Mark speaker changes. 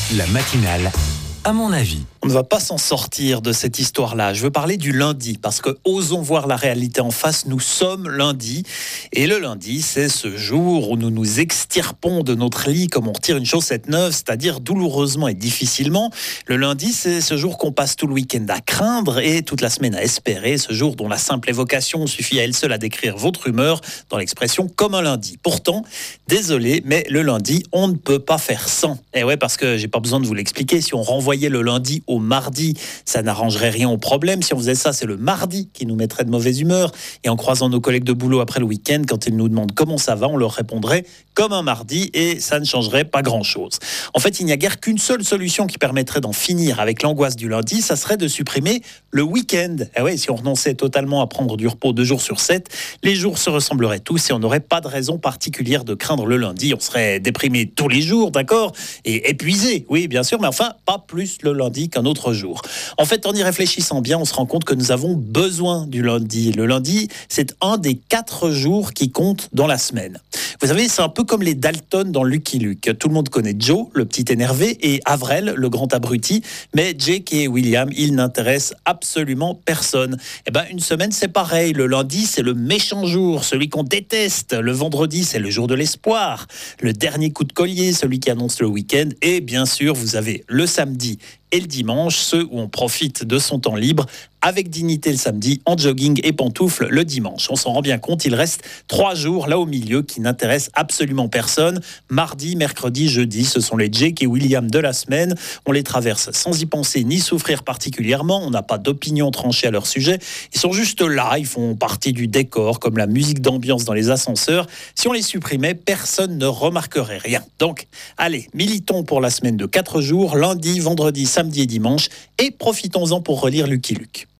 Speaker 1: La matinale, à mon avis.
Speaker 2: On ne va pas s'en sortir de cette histoire-là. Je veux parler du lundi, parce que osons voir la réalité en face, nous sommes lundi. Et le lundi, c'est ce jour où nous nous extirpons de notre lit comme on retire une chaussette neuve, c'est-à-dire douloureusement et difficilement. Le lundi, c'est ce jour qu'on passe tout le week-end à craindre et toute la semaine à espérer, ce jour dont la simple évocation suffit à elle seule à décrire votre humeur dans l'expression comme un lundi. Pourtant, désolé, mais le lundi, on ne peut pas faire sans. Et ouais, parce que j'ai pas besoin de vous l'expliquer, si on renvoyait le lundi au mardi, ça n'arrangerait rien au problème. Si on faisait ça, c'est le mardi qui nous mettrait de mauvaise humeur. Et en croisant nos collègues de boulot après le week-end, quand ils nous demandent comment ça va, on leur répondrait comme un mardi et ça ne changerait pas grand-chose. En fait, il n'y a guère qu'une seule solution qui permettrait d'en finir avec l'angoisse du lundi, ça serait de supprimer le week-end. Et ouais, si on renonçait totalement à prendre du repos 2 jours sur 7, les jours se ressembleraient tous et on n'aurait pas de raison particulière de craindre le lundi. On serait déprimé tous les jours, d'accord, et épuisé, oui, bien sûr, mais enfin, pas plus le lundi qu'un autre jour. En fait, en y réfléchissant bien, on se rend compte que nous avons besoin du lundi. Le lundi, c'est un des 4 jours qui comptent dans la semaine. Vous savez, c'est un peu comme les Dalton dans Lucky Luke. Tout le monde connaît Joe, le petit énervé, et Avril, le grand abruti. Mais Jake et William, ils n'intéressent absolument personne. Eh ben, une semaine, c'est pareil. Le lundi, c'est le méchant jour, celui qu'on déteste. Le vendredi, c'est le jour de l'espoir. Le dernier coup de collier, celui qui annonce le week-end. Et bien sûr, vous avez le samedi et le dimanche, ceux où on profite de son temps libre avec dignité le samedi, en jogging et pantoufles le dimanche. On s'en rend bien compte, il reste 3 jours là au milieu qui n'intéressent absolument personne. Mardi, mercredi, jeudi, ce sont les Jake et William de la semaine. On les traverse sans y penser ni souffrir particulièrement. On n'a pas d'opinion tranchée à leur sujet. Ils sont juste là, ils font partie du décor, comme la musique d'ambiance dans les ascenseurs. Si on les supprimait, personne ne remarquerait rien. Donc, allez, militons pour la semaine de 4 jours, lundi, vendredi, samedi et dimanche, et profitons-en pour relire Lucky Luke.